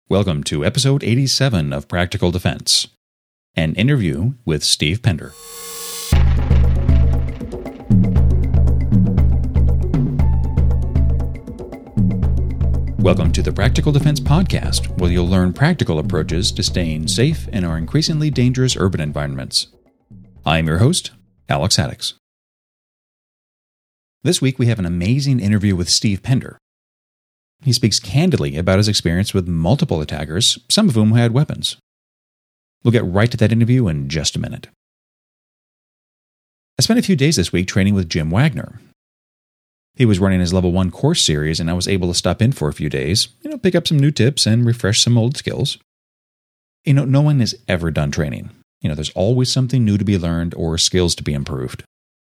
Welcome to episode 87 of Practical Defense, an interview with Steve Pender. Welcome to the Practical Defense Podcast, where you'll learn practical approaches to staying safe in our increasingly dangerous urban environments. I'm your host, Alex Haddix. This week we have an amazing interview with Steve Pender. He speaks candidly about his experience with multiple attackers, some of whom had weapons. We'll get right to that interview in just a minute. I spent a few days this week training with Jim Wagner. He was running his Level 1 course series, and I was able to stop in for a few days, pick up some new tips and refresh some old skills. No one is ever done training. There's always something new to be learned or skills to be improved.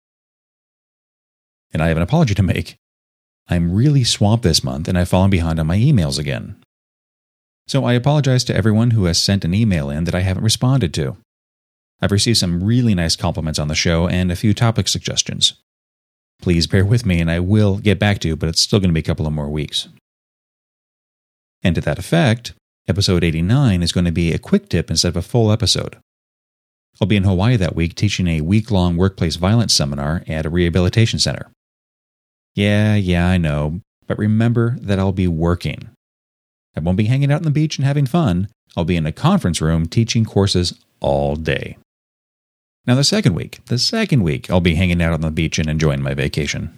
And I have an apology to make. I'm really swamped this month, and I've fallen behind on my emails again. So I apologize to everyone who has sent an email in that I haven't responded to. I've received some really nice compliments on the show and a few topic suggestions. Please bear with me, and I will get back to you, but it's still going to be a couple of more weeks. And to that effect, episode 89 is going to be a quick tip instead of a full episode. I'll be in Hawaii that week teaching a week-long workplace violence seminar at a rehabilitation center. Yeah, I know, but remember that I'll be working. I won't be hanging out on the beach and having fun. I'll be in a conference room teaching courses all day. Now the second week, I'll be hanging out on the beach and enjoying my vacation.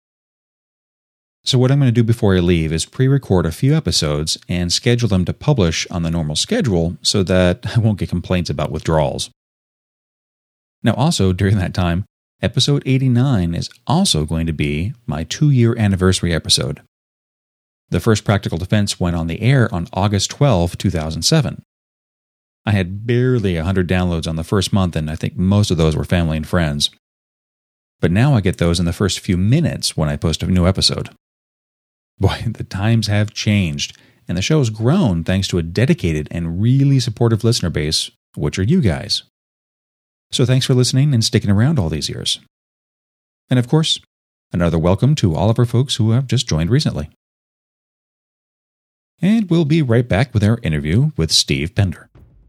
So what I'm going to do before I leave is pre-record a few episodes and schedule them to publish on the normal schedule so that I won't get complaints about withdrawals. Now also, during that time, episode 89 is also going to be my 2-year anniversary episode. The first Practical Defense went on the air on August 12, 2007. I had barely 100 downloads on the first month, and I think most of those were family and friends. But now I get those in the first few minutes when I post a new episode. Boy, the times have changed, and the show has grown thanks to a dedicated and really supportive listener base, which are you guys. So thanks for listening and sticking around all these years. And of course, another welcome to all of our folks who have just joined recently. And we'll be right back with our interview with Steve Pender.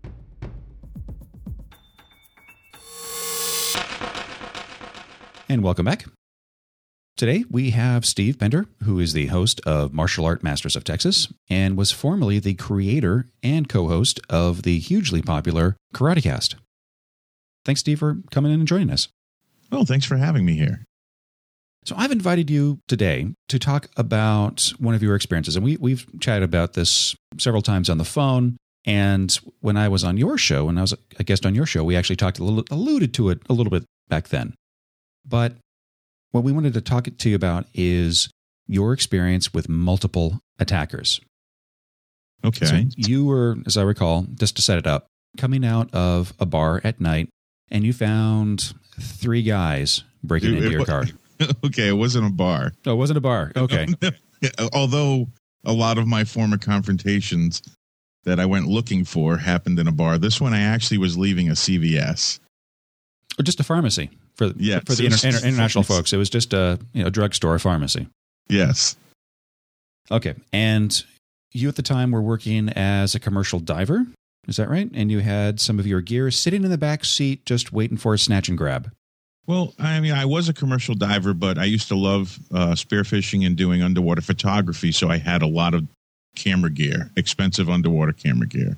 And welcome back. Today we have Steve Pender, who is the host of Martial Art Masters of Texas and was formerly the creator and co-host of the hugely popular KarateCast. Thanks, Steve, for coming in and joining us. Oh, thanks for having me here. So I've invited you today to talk about one of your experiences. And we've chatted about this several times on the phone. And when I was on your show, when I was a guest on your show, we actually alluded to it a little bit back then. But what we wanted to talk to you about is your experience with multiple attackers. Okay. So you were, as I recall, just to set it up, coming out of a bar at night, and you found 3 guys breaking into your car. Okay, it wasn't a bar. Oh, it wasn't a bar. Okay. Although a lot of my former confrontations that I went looking for happened in a bar. This one I actually was leaving a CVS. Or just a pharmacy for the international folks. It was just a drugstore, pharmacy. Yes. Okay. And you at the time were working as a commercial diver. Is that right? And you had some of your gear sitting in the back seat just waiting for a snatch and grab. Well, I was a commercial diver, but I used to love spearfishing and doing underwater photography, so I had a lot of camera gear, expensive underwater camera gear.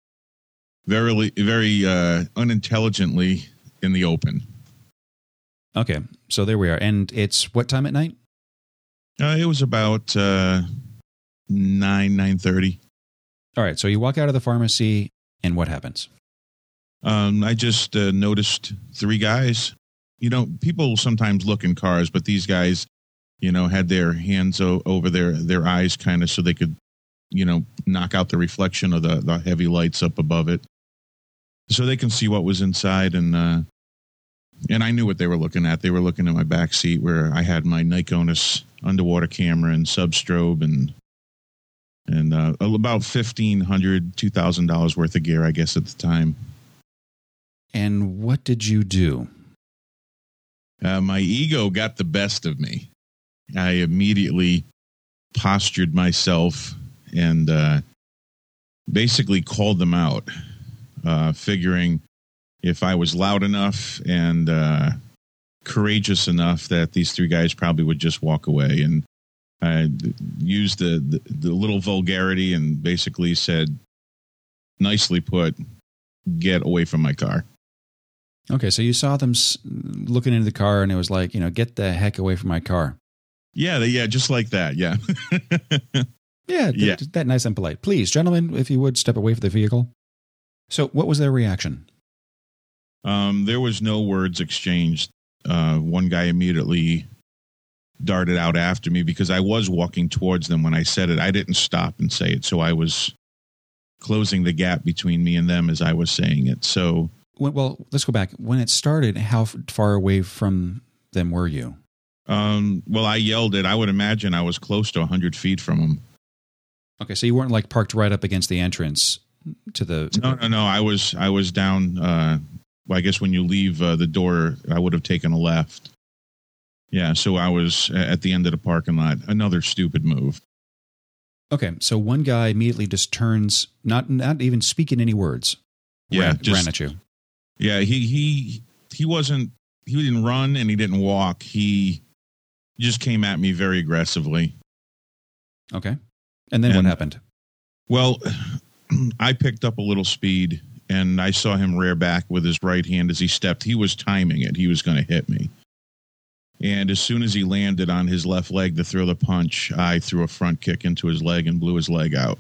Very unintelligently in the open. Okay, so there we are. And it's what time at night? It was about 9:30. All right, so you walk out of the pharmacy, and what happens? I just noticed 3 guys. People sometimes look in cars, but these guys, had their hands over their eyes kind of so they could, knock out the reflection of the heavy lights up above it. So they can see what was inside. And I knew what they were looking at. They were looking at my back seat where I had my Nikonis underwater camera and substrobe and about $1,500, $2,000 worth of gear, I guess, at the time. And what did you do? My ego got the best of me. I immediately postured myself and basically called them out, figuring if I was loud enough and courageous enough that these three guys probably would just walk away. And I used the little vulgarity and basically said, nicely put, get away from my car. Okay, so you saw them looking into the car, and it was like, get the heck away from my car. Yeah, just like that, yeah. Yeah. That nice and polite. Please, gentlemen, if you would, step away from the vehicle. So what was their reaction? There was no words exchanged. One guy immediately darted out after me because I was walking towards them when I said it. I didn't stop and say it, so I was closing the gap between me and them as I was saying it. So, well, let's go back. When it started, how far away from them were you? Well, I yelled it. I would imagine I was close to 100 feet from them. Okay, so you weren't like parked right up against the entrance to the... No. I was down... well, I guess when you leave the door, I would have taken a left. Yeah, so I was at the end of the parking lot. Another stupid move. Okay, so one guy immediately just turns, not even speaking any words. Ran at you. Yeah, he didn't run and he didn't walk. He just came at me very aggressively. Okay, and then what happened? Well, I picked up a little speed. And I saw him rear back with his right hand as he stepped. He was timing it. He was going to hit me. And as soon as he landed on his left leg to throw the punch, I threw a front kick into his leg and blew his leg out.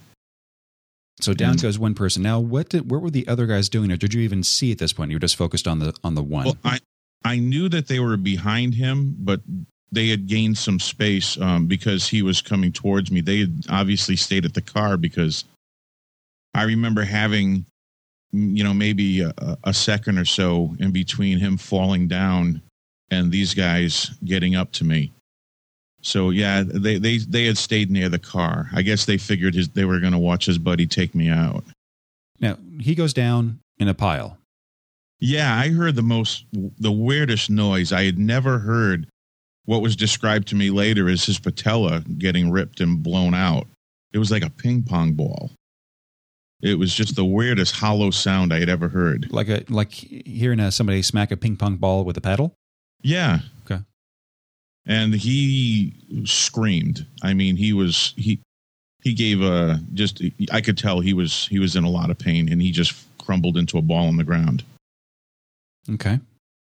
So down goes one person. Now, what were the other guys doing, or did you even see at this point? You were just focused on the one. Well, I knew that they were behind him, but they had gained some space because he was coming towards me. They had obviously stayed at the car because I remember having... maybe a second or so in between him falling down and these guys getting up to me. So, yeah, they had stayed near the car. I guess they figured they were going to watch his buddy take me out. Now, he goes down in a pile. Yeah, I heard the weirdest noise. I had never heard what was described to me later as his patella getting ripped and blown out. It was like a ping pong ball. It was just the weirdest hollow sound I had ever heard. Like hearing somebody smack a ping pong ball with a paddle? Yeah. Okay. And he screamed. I mean, he gave I could tell he was in a lot of pain, and he just crumbled into a ball on the ground. Okay.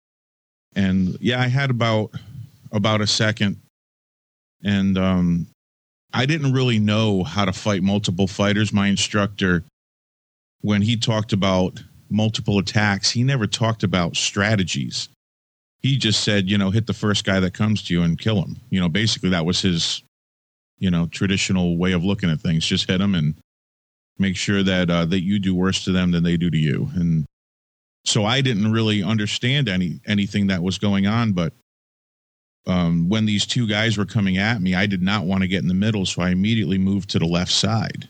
And yeah, I had about a second, and I didn't really know how to fight multiple fighters. My instructor, when he talked about multiple attacks, he never talked about strategies. He just said, hit the first guy that comes to you and kill him. Basically that was his, traditional way of looking at things. Just hit them and make sure that you do worse to them than they do to you. And so I didn't really understand anything that was going on. But when these two guys were coming at me, I did not want to get in the middle. So I immediately moved to the left side.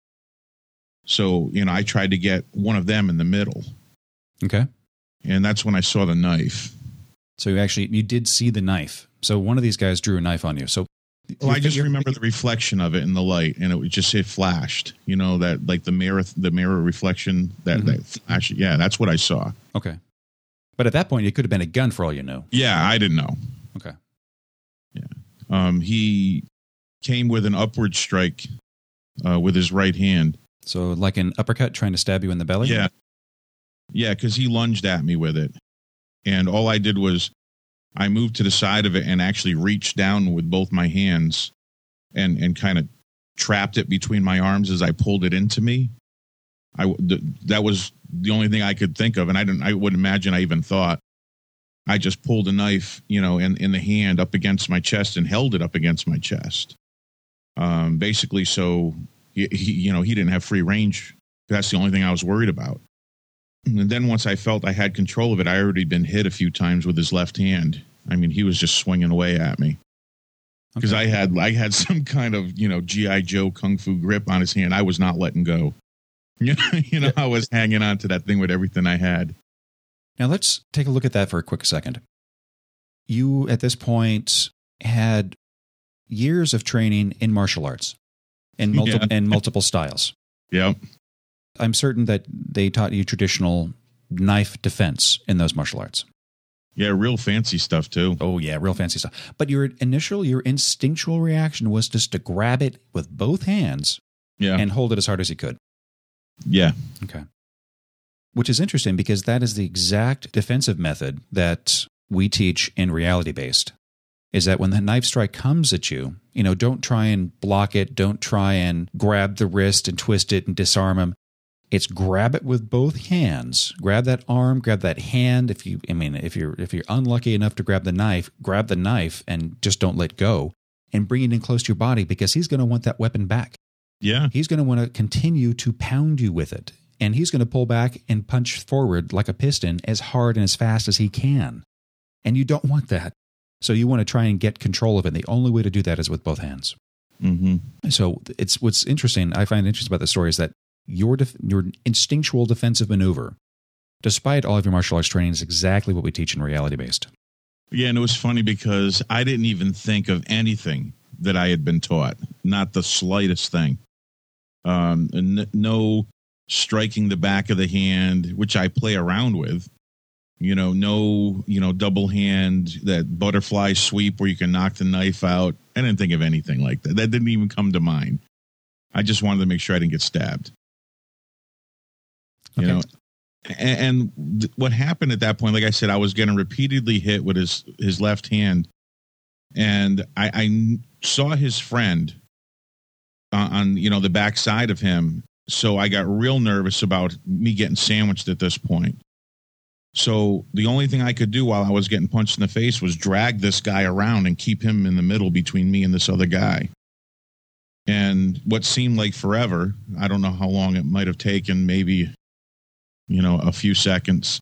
So, I tried to get one of them in the middle. Okay. And that's when I saw the knife. So you did see the knife. So one of these guys drew a knife on you. So I just remember the reflection of it in the light, and it flashed. That like the mirror reflection that flash. Yeah, that's what I saw. Okay. But at that point, it could have been a gun for all you knew. Yeah, I didn't know. Okay. Yeah. He came with an upward strike with his right hand. So like an uppercut trying to stab you in the belly? Yeah. Yeah, because he lunged at me with it. And all I did was I moved to the side of it and actually reached down with both my hands and kind of trapped it between my arms as I pulled it into me. That was the only thing I could think of. And I wouldn't imagine I even thought. I just pulled a knife, in the hand up against my chest and held it up against my chest. Basically, so he didn't have free range. That's the only thing I was worried about. And then once I felt I had control of it, I already been hit a few times with his left hand. I mean, he was just swinging away at me because I had some kind of G.I. Joe kung fu grip on his hand. I was not letting go. I was hanging on to that thing with everything I had. Now let's take a look at that for a quick second. You at this point had years of training in martial arts and multiple styles. Yep. I'm certain that they taught you traditional knife defense in those martial arts. Yeah, real fancy stuff too. Oh, yeah, real fancy stuff. But your instinctual reaction was just to grab it with both hands and hold it as hard as you could. Yeah. Okay. Which is interesting because that is the exact defensive method that we teach in reality-based. Is that when the knife strike comes at you, don't try and block it. Don't try and grab the wrist and twist it and disarm him. It's grab it with both hands. Grab that arm, grab that hand. If you're unlucky enough to grab the knife and just don't let go and bring it in close to your body because he's going to want that weapon back. Yeah. He's going to want to continue to pound you with it. And he's going to pull back and punch forward like a piston as hard and as fast as he can. And you don't want that. So you want to try and get control of it. And the only way to do that is with both hands. Mm-hmm. So it's what's interesting, I find interesting about the story is that your instinctual defensive maneuver, despite all of your martial arts training, is exactly what we teach in reality-based. Yeah, and it was funny because I didn't even think of anything that I had been taught. Not the slightest thing. No striking the back of the hand, which I play around with. No double hand, that butterfly sweep where you can knock the knife out. I didn't think of anything like that. That didn't even come to mind. I just wanted to make sure I didn't get stabbed. Okay. And what happened at that point, like I said, I was getting repeatedly hit with his left hand. And I saw his friend on the back side of him. So I got real nervous about me getting sandwiched at this point. So the only thing I could do while I was getting punched in the face was drag this guy around and keep him in the middle between me and this other guy. And what seemed like forever, I don't know how long it might have taken, maybe, a few seconds,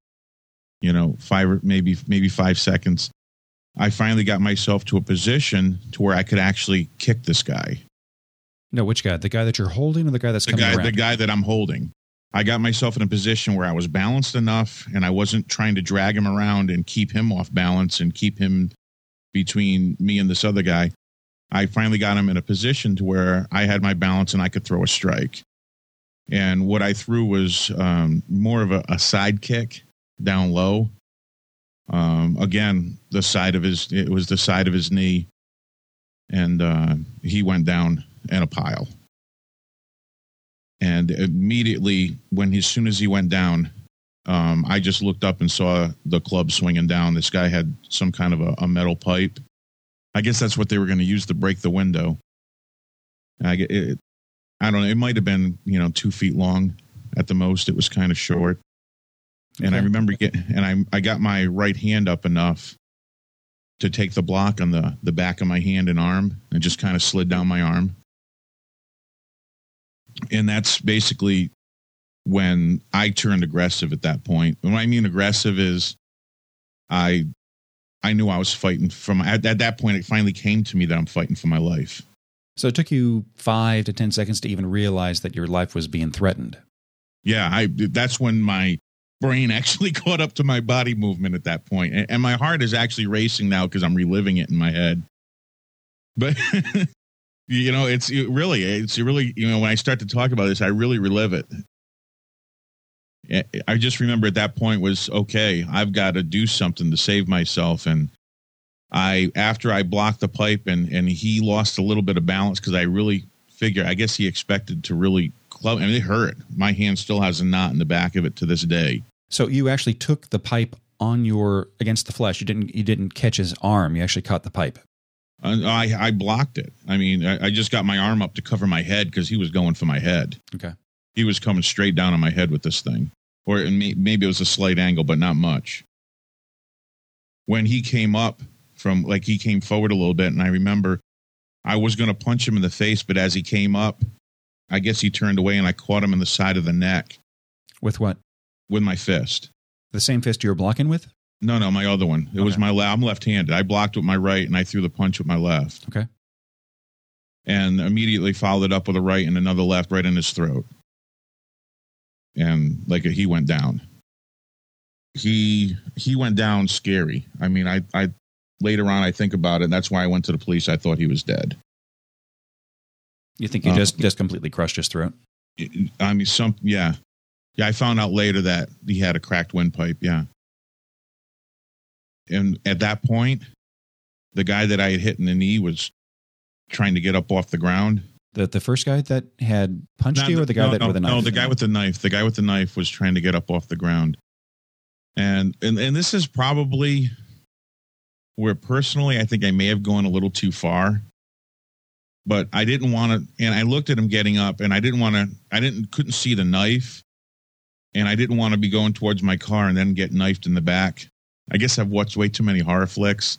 5 seconds. I finally got myself to a position to where I could actually kick this guy. No, which guy? The guy that you're holding or the guy that's coming around? The guy that I'm holding. I got myself in a position where I was balanced enough and I wasn't trying to drag him around and keep him off balance and keep him between me and this other guy. I finally got him in a position to where I had my balance and I could throw a strike. And what I threw was more of a side kick down low. Again, it was the side of his knee. And he went down in a pile. And immediately, as soon as he went down, I just looked up and saw the club swinging down. This guy had some kind of a metal pipe. I guess that's what they were going to use to break the window. I don't know. It might have been, 2 feet long at the most. It was kind of short. Okay. And I remember I got my right hand up enough to take the block on the back of my hand and arm and just kind of slid down my arm. And that's basically when I turned aggressive at that point. When I mean aggressive is I knew I was fighting at that point, it finally came to me that I'm fighting for my life. So it took you 5 to 10 seconds to even realize that your life was being threatened. Yeah, that's when my brain actually caught up to my body movement at that point. And my heart is actually racing now because I'm reliving it in my head. But, it's really, when I start to talk about this, I really relive it. I just remember at that point was, okay, I've got to do something to save myself. And after I blocked the pipe and he lost a little bit of balance because I really figured, I guess he expected to really club. I mean, it hurt. My hand still has a knot in the back of it to this day. So you actually took the pipe against the flesh. You didn't catch his arm. You actually caught the pipe. I blocked it. I mean, I just got my arm up to cover my head because he was going for my head. Okay. He was coming straight down on my head with this thing. Or maybe it was a slight angle, but not much. When he came up he came forward a little bit, and I remember I was going to punch him in the face, but as he came up, I guess he turned away, and I caught him in the side of the neck. With what? With my fist. The same fist you were blocking with? No, my other one. It was I'm left-handed. I blocked with my right, and I threw the punch with my left. Okay. And immediately followed up with a right and another left right in his throat. And he went down. He went down scary. I mean, I later on I think about it, and that's why I went to the police. I thought he was dead. You think you just completely crushed his throat? I mean, yeah. I found out later that he had a cracked windpipe. Yeah. And at that point, the guy that I had hit in the knee was trying to get up off the ground. The first guy that had punched you, or the guy with a knife? No, the guy with the knife. The guy with the knife was trying to get up off the ground. And this is probably where personally I think I may have gone a little too far. But I didn't want to, and I looked at him getting up, and couldn't see the knife, and I didn't want to be going towards my car and then get knifed in the back. I guess I've watched way too many horror flicks.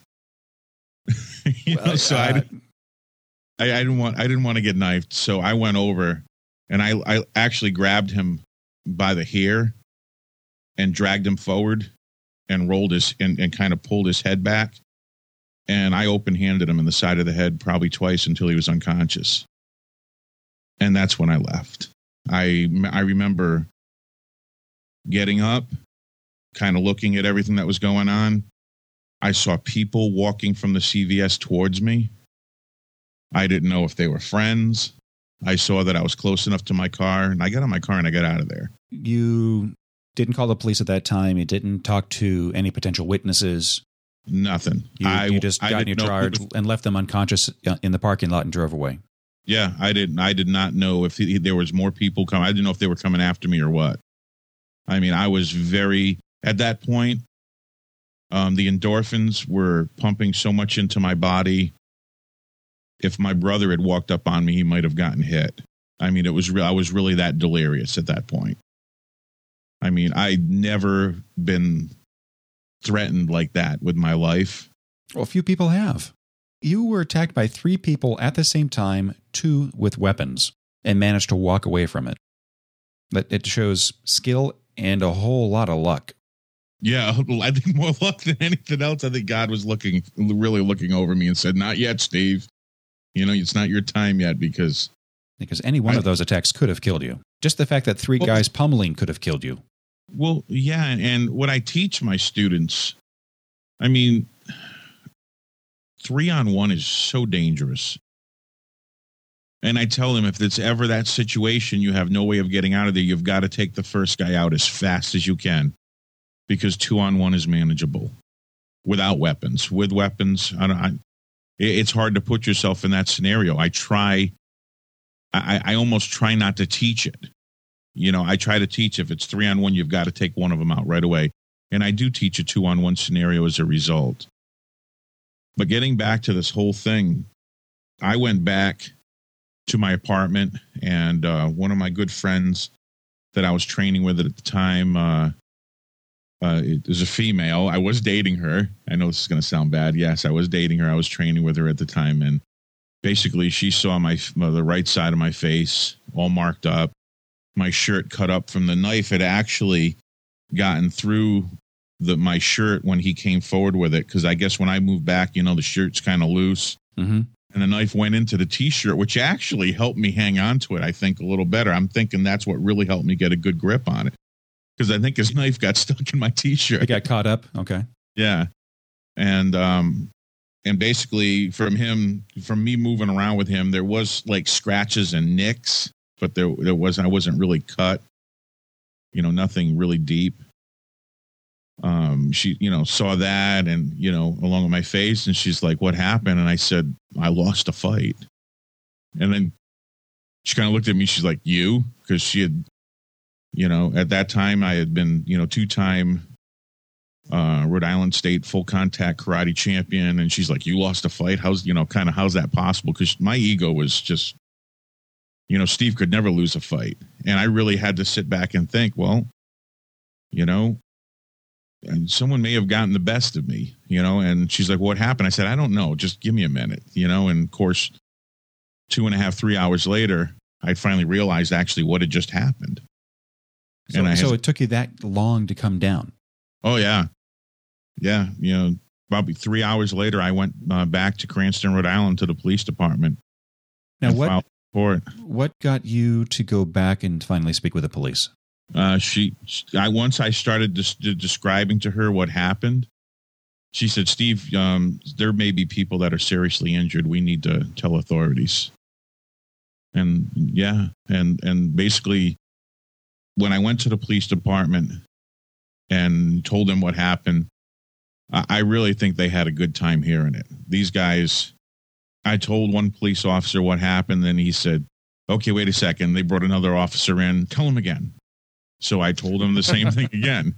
So I didn't want to get knifed, so I went over, and I actually grabbed him by the hair and dragged him forward and rolled his and kind of pulled his head back. And I open-handed him in the side of the head probably twice until he was unconscious. And that's when I left. I remember getting up, kind of looking at everything that was going on. I saw people walking from the CVS towards me. I didn't know if they were friends. I saw that I was close enough to my car, and I got in my car and I got out of there. You didn't call the police at that time. You didn't talk to any potential witnesses. Nothing. You just got in your car and left them unconscious in the parking lot and drove away. Yeah, I did not know if there was more people coming. I didn't know if they were coming after me or what. I mean, I was at that point, the endorphins were pumping so much into my body. If my brother had walked up on me, he might have gotten hit. I mean, I was really that delirious at that point. I mean, I'd never been threatened like that with my life. Well, a few people have. You were attacked by 3 people at the same time, 2 with weapons, and managed to walk away from it. But it shows skill and a whole lot of luck. Yeah, I think more luck than anything else. I think God was really looking over me and said, "Not yet, Steve. It's not your time yet," because any one of those attacks could have killed you. Just the fact that 3 guys pummeling could have killed you. Well, yeah, and what I teach my students, I mean, 3-on-1 is so dangerous. And I tell them, if it's ever that situation, you have no way of getting out of there, you've got to take the first guy out as fast as you can, because 2-on-1 is manageable without weapons. With weapons, it's hard to put yourself in that scenario. I almost try not to teach it. I try to teach if it's 3-on-1, you've got to take one of them out right away. And I do teach a 2-on-1 scenario as a result. But getting back to this whole thing, I went back to my apartment, and one of my good friends that I was training with at the time, it was a female. I was dating her. I know this is going to sound bad. Yes, I was dating her. I was training with her at the time. And basically she saw the right side of my face all marked up. My shirt cut up from the knife had actually gotten through my shirt when he came forward with it. Because I guess when I moved back, the shirt's kind of loose. Mm-hmm. And the knife went into the T-shirt, which actually helped me hang on to it, I think, a little better. I'm thinking that's what really helped me get a good grip on it. Because I think his knife got stuck in my T-shirt. It got caught up? Okay. Yeah. And basically from me moving around with him, there was like scratches and nicks, but I wasn't really cut, nothing really deep. She, saw that and, along with my face, and she's like, "What happened?" And I said, "I lost a fight." And then she kind of looked at me. She's like, "You?" Because she had, at that time I had been, 2-time Rhode Island State full contact karate champion. And she's like, "You lost a fight? How's that possible?" Because my ego was just, Steve could never lose a fight. And I really had to sit back and think, well, and someone may have gotten the best of me, and she's like, "What happened?" I said, "I don't know. Just give me a minute," and of course, 2.5, 3 hours later, I finally realized actually what had just happened. So it took you that long to come down? Oh, yeah. Yeah. Probably 3 hours later, I went back to Cranston, Rhode Island to the police department. Now, what got you to go back and finally speak with the police? Once I started describing to her what happened, she said, "Steve, there may be people that are seriously injured. We need to tell authorities." And yeah, and basically, when I went to the police department and told them what happened, I really think they had a good time hearing it. These guys, I told one police officer what happened, and he said, "Okay, wait a second." They brought another officer in. Tell him again. So I told him the same thing again.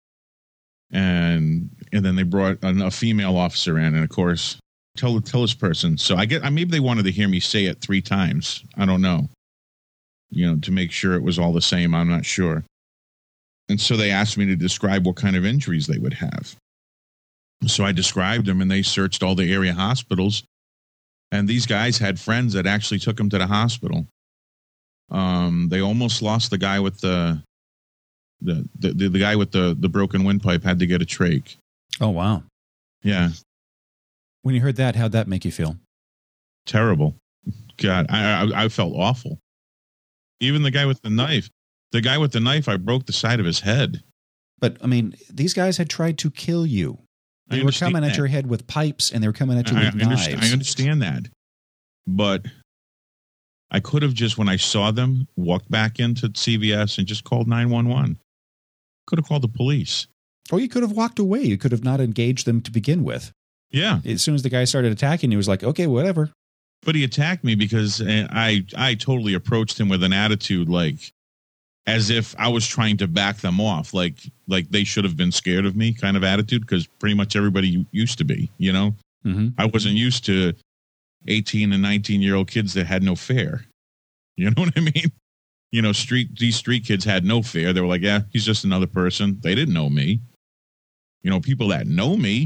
And then they brought a female officer in, and of course, tell this person. So maybe they wanted to hear me say it 3 times. I don't know. To make sure it was all the same. I'm not sure. And so they asked me to describe what kind of injuries they would have. So I described them, and they searched all the area hospitals. And these guys had friends that actually took them to the hospital. They almost lost the guy with the guy with the broken windpipe had to get a trach. Oh, wow. Yeah. When you heard that, how'd that make you feel? Terrible. God, I felt awful. Even the guy with the knife. The guy with the knife, I broke the side of his head. But, I mean, these guys had tried to kill you. They were coming at your head with pipes, and they were coming at you with knives. I understand that. But I could have just, when I saw them, walked back into CVS and just called 911. Could have called the police. Or you could have walked away. You could have not engaged them to begin with. Yeah. As soon as the guy started attacking, he was like, okay, whatever. But he attacked me because I totally approached him with an attitude like as if I was trying to back them off, like they should have been scared of me kind of attitude, because pretty much everybody used to be, Mm-hmm. I wasn't used to 18 and 19-year-old kids that had no fear. You know what I mean? These street kids had no fear. They were like, yeah, he's just another person. They didn't know me. People that know me,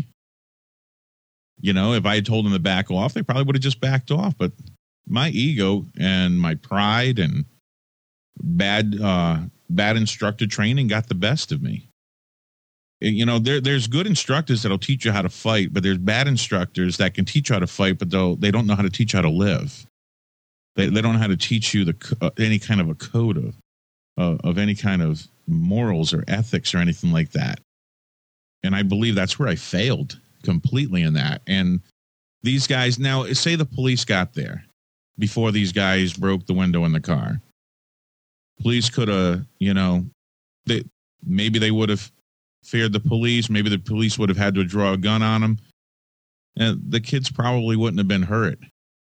if I had told them to back off, they probably would have just backed off. But my ego and my pride and bad instructor training got the best of me. There's good instructors that'll teach you how to fight, but there's bad instructors that can teach you how to fight, but they don't know how to teach you how to live. They don't know how to teach you any kind of a code of any kind of morals or ethics or anything like that. And I believe that's where I failed completely in that. And these guys, now say the police got there before these guys broke the window in the car. Police could have, maybe they would have feared the police. Maybe the police would have had to draw a gun on them. And the kids probably wouldn't have been hurt.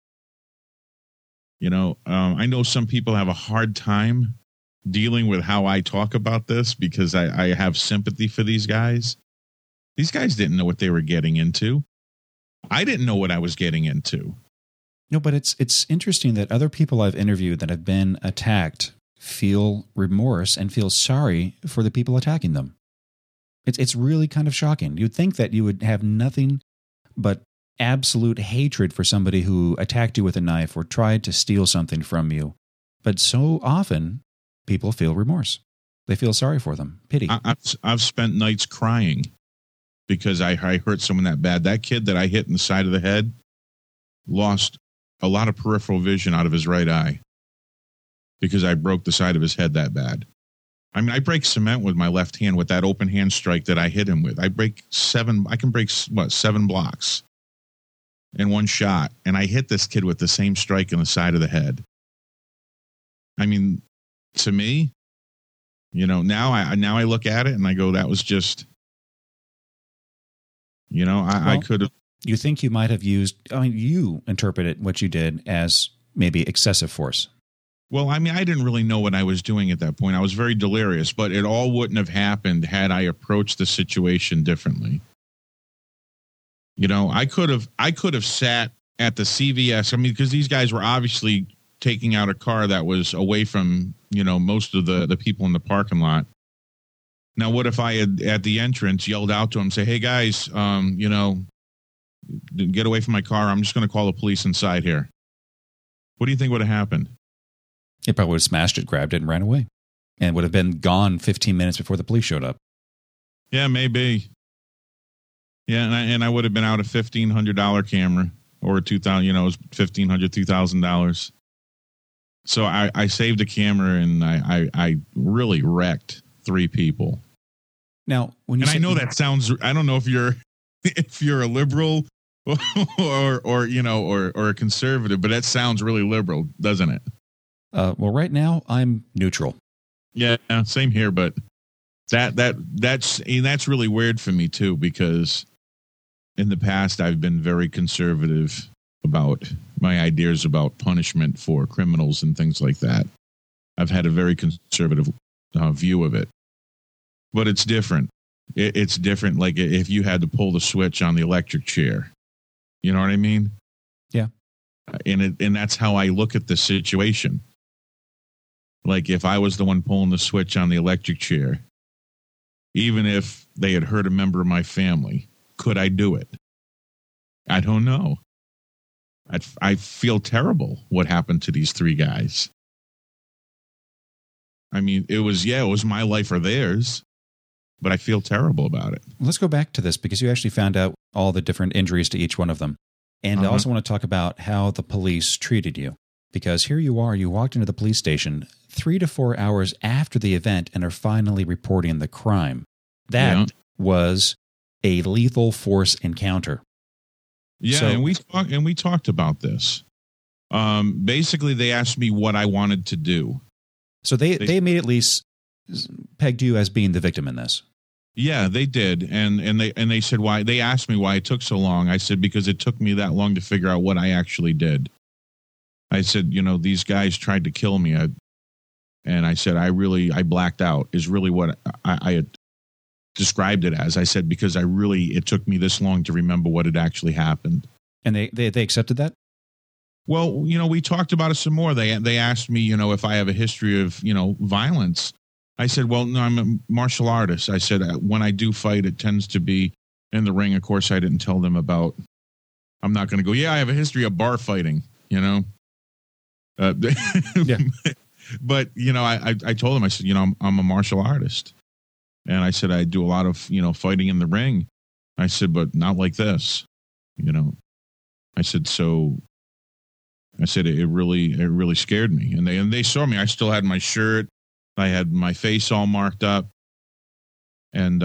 I know some people have a hard time dealing with how I talk about this because I have sympathy for these guys. These guys didn't know what they were getting into. I didn't know what I was getting into. No, but it's interesting that other people I've interviewed that have been attacked feel remorse and feel sorry for the people attacking them. It's really kind of shocking. You'd think that you would have nothing but absolute hatred for somebody who attacked you with a knife or tried to steal something from you. But so often, people feel remorse. They feel sorry for them. Pity. I've spent nights crying because I hurt someone that bad. That kid that I hit in the side of the head lost a lot of peripheral vision out of his right eye because I broke the side of his head that bad. I mean, I break cement with my left hand with that open hand strike that I hit him with. I can break 7 blocks in one shot. And I hit this kid with the same strike in the side of the head. I mean, to me, now I look at it and I go, that was just, I could have. You think you might have used, you interpreted what you did as maybe excessive force. Well, I mean, I didn't really know what I was doing at that point. I was very delirious, but it all wouldn't have happened had I approached the situation differently. I could have sat at the CVS. I mean, because these guys were obviously taking out a car that was away from, most of the people in the parking lot. Now, what if I had at the entrance yelled out to them, say, hey guys, get away from my car. I'm just going to call the police inside here. What do you think would have happened? He probably would have smashed it, grabbed it, and ran away. And would have been gone 15 minutes before the police showed up. Yeah, maybe. Yeah, and I would have been out a $1,500 camera or $2,000. It was $1,500, $2,000. So I saved a camera, and I really wrecked 3 people. Now, when you I know that sounds. I don't know if you're a liberal or a conservative, but that sounds really liberal, doesn't it? Well, right now I'm neutral. Yeah, same here. But that's really weird for me too, because in the past I've been very conservative about my ideas about punishment for criminals and things like that. I've had a very conservative view of it, but it's different. It's different. Like if you had to pull the switch on the electric chair, you know what I mean? Yeah. And that's how I look at the situation. Like if I was the one pulling the switch on the electric chair, even if they had hurt a member of my family, could I do it? I don't know. I feel terrible what happened to these three guys. I mean, it was my life or theirs, but I feel terrible about it. Let's go back to this because you actually found out all the different injuries to each one of them. And I also want to talk about how the police treated you. Because here you are, you walked into the police station 3 to 4 hours after the event and are finally reporting the crime. That was a lethal force encounter. Yeah, so, and we talked about this. Basically, they asked me what I wanted to do. So they immediately pegged you as being the victim in this. Yeah, they did, and they said why. They asked me why it took so long. I said because it took me that long to figure out what I actually did. I said, these guys tried to kill me, and I said I blacked out. Is really what I had described it as. I said because it took me this long to remember what had actually happened. And they accepted that? Well, we talked about it some more. They asked me, if I have a history of, violence. I said, well, no, I'm a martial artist. I said, when I do fight, it tends to be in the ring. Of course, I didn't tell them about, I'm not going to go, I have a history of bar fighting, Yeah. But, I told them, I said, I'm a martial artist. And I said, I do a lot of, fighting in the ring. I said, but not like this, I said, it really scared me. And they saw me. I still had my shirt. I had my face all marked up. And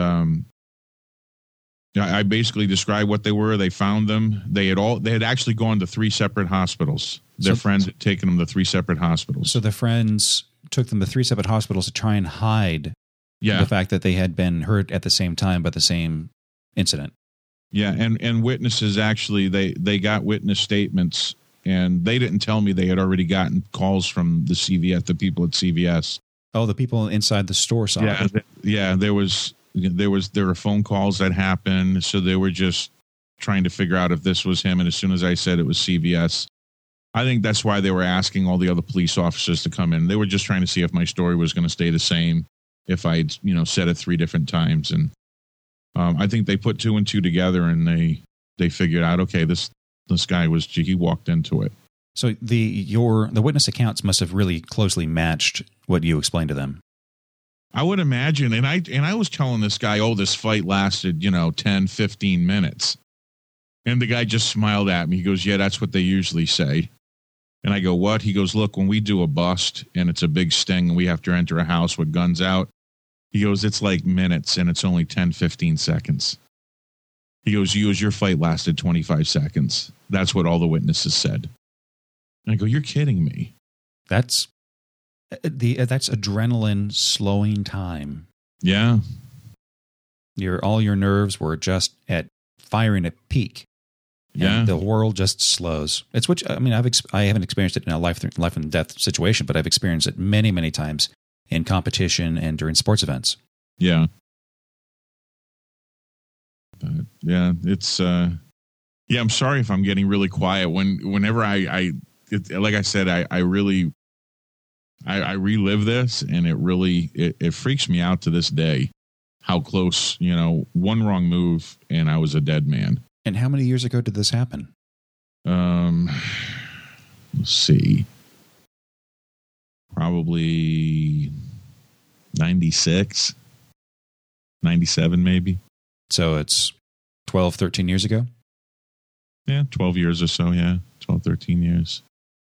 I basically described what they were. They found them. They had actually gone to 3 separate hospitals. Their friends had taken them to 3 separate hospitals. So the friends took them to 3 separate hospitals to try and hide the fact that they had been hurt at the same time by the same incident. Yeah, and witnesses actually, they got witness statements, and they didn't tell me they had already gotten calls from the CVS, the people at CVS. Oh, the people inside the store saw it. Yeah, there were phone calls that happened, so they were just trying to figure out if this was him, and as soon as I said it was CVS, I think that's why they were asking all the other police officers to come in. They were just trying to see if my story was going to stay the same if I'd, said it 3 different times. And I think they put 2 and 2 together, and they figured out, okay, this guy he walked into it. So the witness accounts must have really closely matched what you explained to them. I would imagine. And I was telling this guy, this fight lasted, 10, 15 minutes. And the guy just smiled at me. He goes, yeah, that's what they usually say. And I go, what? He goes, look, when we do a bust and it's a big sting and we have to enter a house with guns out, he goes, it's like minutes and it's only 10, 15 seconds. He goes, your fight lasted 25 seconds. That's what all the witnesses said. And I go, you're kidding me. That's adrenaline slowing time. Yeah. All your nerves were just firing at peak. Yeah. And the world just slows. It's which I haven't experienced it in a life and death situation, but I've experienced it many, many times in competition and during sports events. Yeah. Yeah, it's I'm sorry if I'm getting really quiet. Whenever like I said, I relive this, and it freaks me out to this day how close, one wrong move and I was a dead man. And how many years ago did this happen? Let's see. Probably 96, 97 maybe. So it's 12, 13 years ago? Yeah, 12 years or so, yeah. 12, 13 years.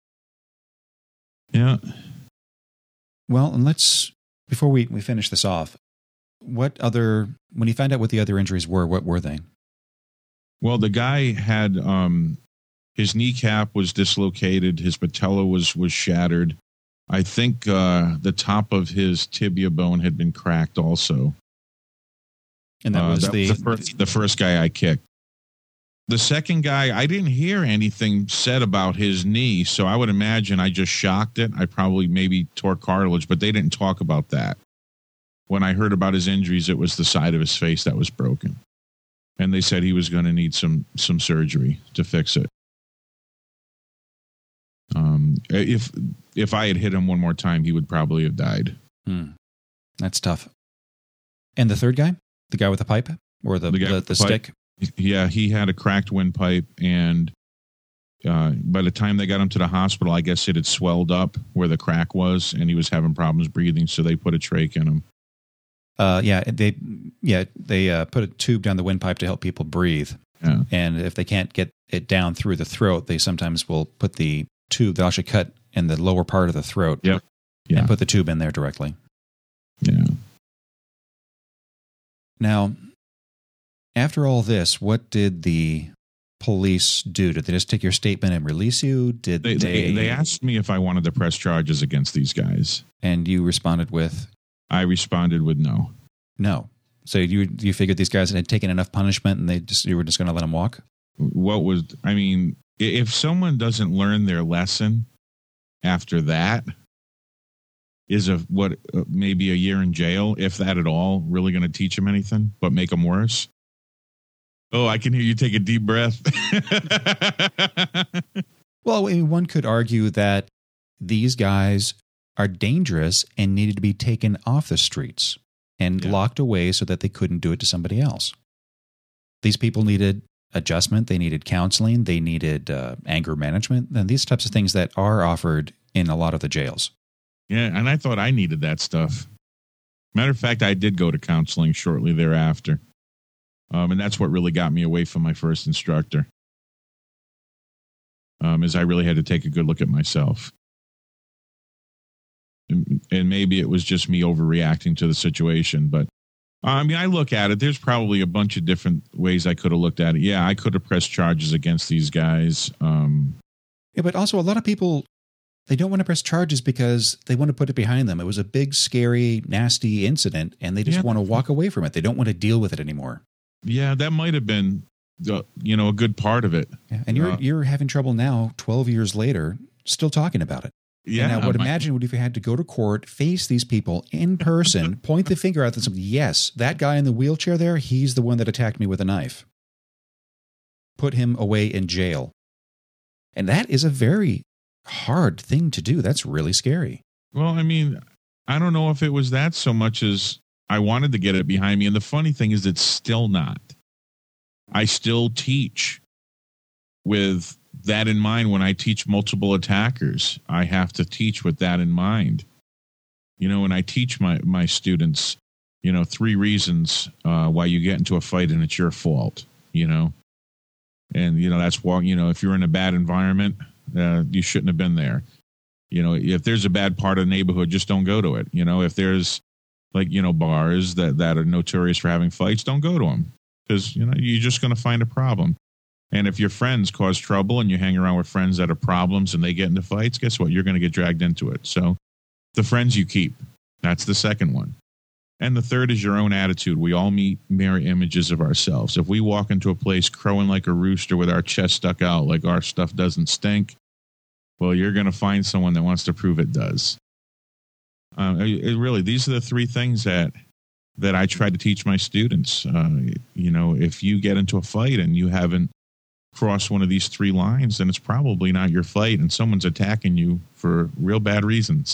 Yeah. Well, and before we finish this off, when you find out what the other injuries were, what were they? Well, the guy had, his kneecap was dislocated, his patella was shattered, I think the top of his tibia bone had been cracked also. And that was the first guy I kicked. The second guy, I didn't hear anything said about his knee, so I would imagine I just shocked it. I probably maybe tore cartilage, but they didn't talk about that. When I heard about his injuries, it was the side of his face that was broken. And they said he was going to need some surgery to fix it. If I had hit him one more time, he would probably have died. That's tough. And the third guy? The guy with the pipe? Or the stick? Yeah, he had a cracked windpipe, and by the time they got him to the hospital, I guess it had swelled up where the crack was, and he was having problems breathing, so they put a trach in him. They put a tube down the windpipe to help people breathe. Yeah. And if they can't get it down through the throat, they sometimes will put the tube, they'll actually cut in the lower part of the throat and put the tube in there directly. Yeah. Now, after all this, what did the police do? Did they just take your statement and release you? Did they asked me if I wanted to press charges against these guys. And you responded with? I responded with no. No. So you figured these guys had taken enough punishment and you were just going to let them walk? If someone doesn't learn their lesson after that, is maybe a year in jail, if that at all, really going to teach them anything but make them worse? Oh, I can hear you take a deep breath. Well, one could argue that these guys are dangerous and needed to be taken off the streets and locked away so that they couldn't do it to somebody else. These people needed adjustment. They needed counseling. They needed anger management. And these types of things that are offered in a lot of the jails. Yeah, and I thought I needed that stuff. Matter of fact, I did go to counseling shortly thereafter. And that's what really got me away from my first instructor, is I really had to take a good look at myself. And maybe it was just me overreacting to the situation. But, I look at it. There's probably a bunch of different ways I could have looked at it. Yeah, I could have pressed charges against these guys. Yeah, but also a lot of people, they don't want to press charges because they want to put it behind them. It was a big, scary, nasty incident, and they just want to walk away from it. They don't want to deal with it anymore. Yeah, that might have been, a good part of it. Yeah, and you're having trouble now, 12 years later, still talking about it. Yeah. And I would imagine if you had to go to court, face these people in person, point the finger out at somebody. Yes, that guy in the wheelchair there, he's the one that attacked me with a knife. Put him away in jail. And that is a very hard thing to do. That's really scary. Well, I don't know if it was that so much as I wanted to get it behind me. And the funny thing is, it's still not. I still teach with that in mind. When I teach multiple attackers, I have to teach with that in mind. When I teach my students, 3 reasons why you get into a fight and it's your fault, And, that's why, if you're in a bad environment, you shouldn't have been there. If there's a bad part of the neighborhood, just don't go to it. If there's bars that are notorious for having fights, don't go to them, because, you're just going to find a problem. And if your friends cause trouble and you hang around with friends that have problems and they get into fights, guess what? You're going to get dragged into it. So the friends you keep, that's the second one. And the third is your own attitude. We all meet mirror images of ourselves. If we walk into a place crowing like a rooster with our chest stuck out like our stuff doesn't stink, well, you're going to find someone that wants to prove it does. These are the 3 things that I try to teach my students. If you get into a fight and you haven't crossed one of these 3 lines, then it's probably not your fight and someone's attacking you for real bad reasons.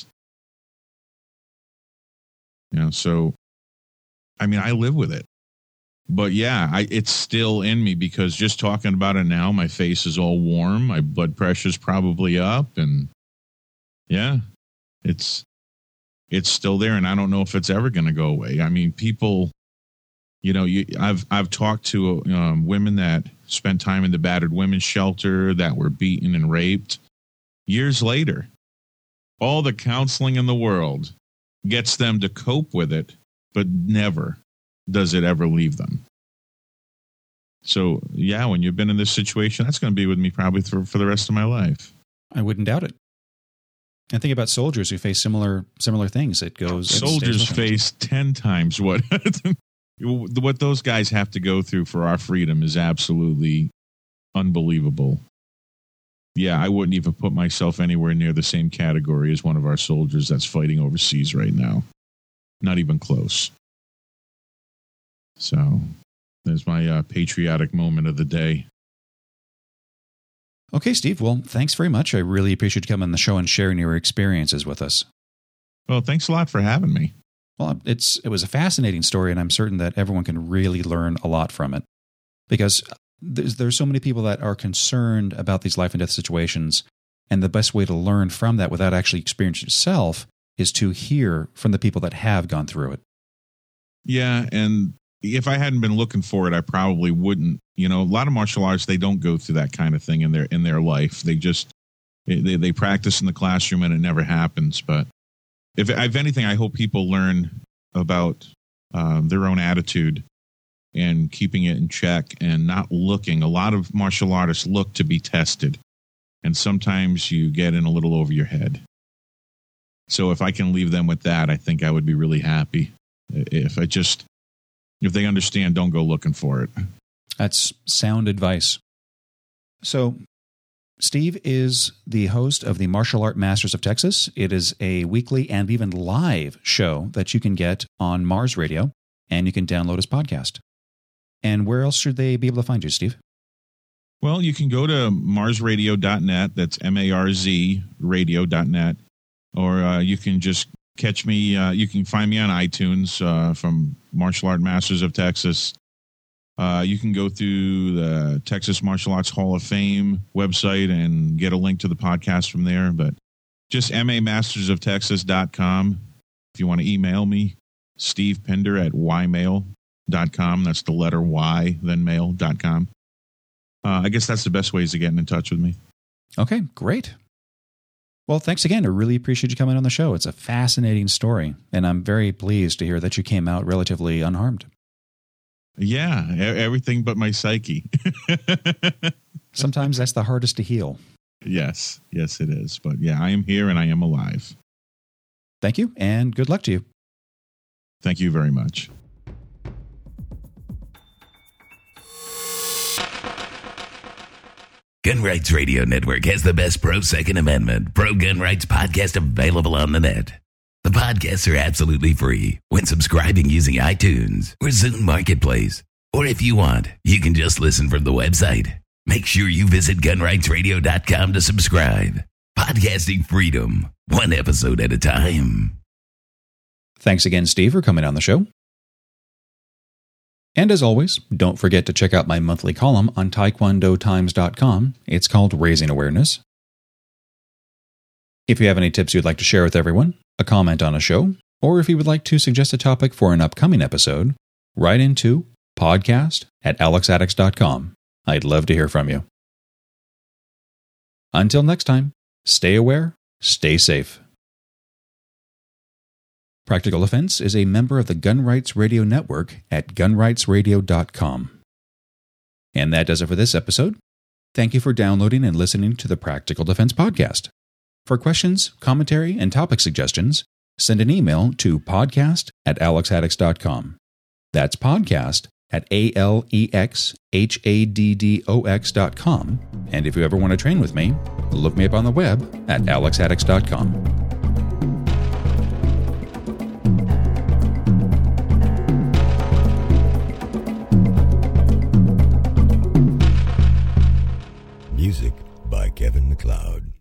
So, I live with it. But yeah, it's still in me, because just talking about it now, my face is all warm. My blood pressure's probably up. And yeah, it's still there. And I don't know if it's ever going to go away. People, I've talked to women that spent time in the battered women's shelter, that were beaten and raped. Years later, all the counseling in the world gets them to cope with it, but never does it ever leave them. So, yeah, when you've been in this situation, that's going to be with me probably for the rest of my life. I wouldn't doubt it. And think about soldiers who face similar things. It goes. Soldiers face 10 times what those guys have to go through for our freedom is absolutely unbelievable. Yeah, I wouldn't even put myself anywhere near the same category as one of our soldiers that's fighting overseas right now. Not even close. So there's my patriotic moment of the day. Okay, Steve. Well, thanks very much. I really appreciate you coming on the show and sharing your experiences with us. Well, thanks a lot for having me. Well, it was a fascinating story, and I'm certain that everyone can really learn a lot from it. Because there's so many people that are concerned about these life and death situations, and the best way to learn from that without actually experiencing it yourself is to hear from the people that have gone through it. Yeah, and if I hadn't been looking for it, I probably wouldn't. You know, a lot of martial arts, they don't go through that kind of thing in their life. They just they practice in the classroom and it never happens. But if anything, I hope people learn about their own attitude and keeping it in check and not looking. A lot of martial artists look to be tested, and sometimes you get in a little over your head. So if I can leave them with that, I think I would be really happy. If they understand, don't go looking for it. That's sound advice. So, Steve is the host of the Martial Art Masters of Texas. It is a weekly and even live show that you can get on Mars Radio, and you can download his podcast. And where else should they be able to find you, Steve? Well, you can go to marsradio.net. That's MARZ radio.net. Or you can just catch me. You can find me on iTunes from Martial Art Masters of Texas. You can go through the Texas Martial Arts Hall of Fame website and get a link to the podcast from there. But just mamastersoftexas.com. If you want to email me, Steve Pinder at ymail.com. That's the letter Y, then mail.com. I guess that's the best ways of getting in touch with me. Okay, great. Well, thanks again. I really appreciate you coming on the show. It's a fascinating story, and I'm very pleased to hear that you came out relatively unharmed. Yeah, everything but my psyche. Sometimes that's the hardest to heal. Yes, it is. But yeah, I am here and I am alive. Thank you, and good luck to you. Thank you very much. Gun Rights Radio Network has the best pro-Second Amendment, pro-gun rights podcast available on the net. The podcasts are absolutely free when subscribing using iTunes or Zune Marketplace. Or if you want, you can just listen from the website. Make sure you visit gunrightsradio.com to subscribe. Podcasting freedom, one episode at a time. Thanks again, Steve, for coming on the show. And as always, don't forget to check out my monthly column on taekwondotimes.com. It's called Raising Awareness. If you have any tips you'd like to share with everyone, a comment on a show, or if you would like to suggest a topic for an upcoming episode, write into podcast@alexaddicts.com. I'd love to hear from you. Until next time, stay aware, stay safe. Practical Defense is a member of the Gun Rights Radio Network at gunrightsradio.com. And that does it for this episode. Thank you for downloading and listening to the Practical Defense Podcast. For questions, commentary, and topic suggestions, send an email to podcast@alexaddicts.com. That's podcast@alexhadddox.com. And if you ever want to train with me, look me up on the web at alexaddicts.com. Music by Kevin MacLeod.